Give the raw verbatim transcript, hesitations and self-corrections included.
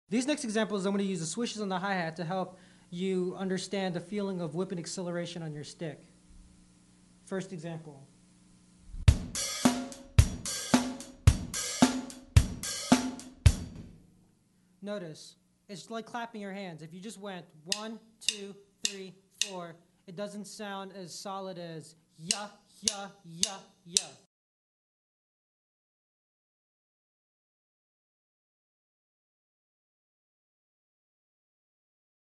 These next examples, I'm going to use the swishes on the hi-hat to help you understand the feeling of whip and acceleration on your stick. First example. Notice, it's like clapping your hands. If you just went one, two, three, four, it doesn't sound as solid as ya, ya, ya, ya.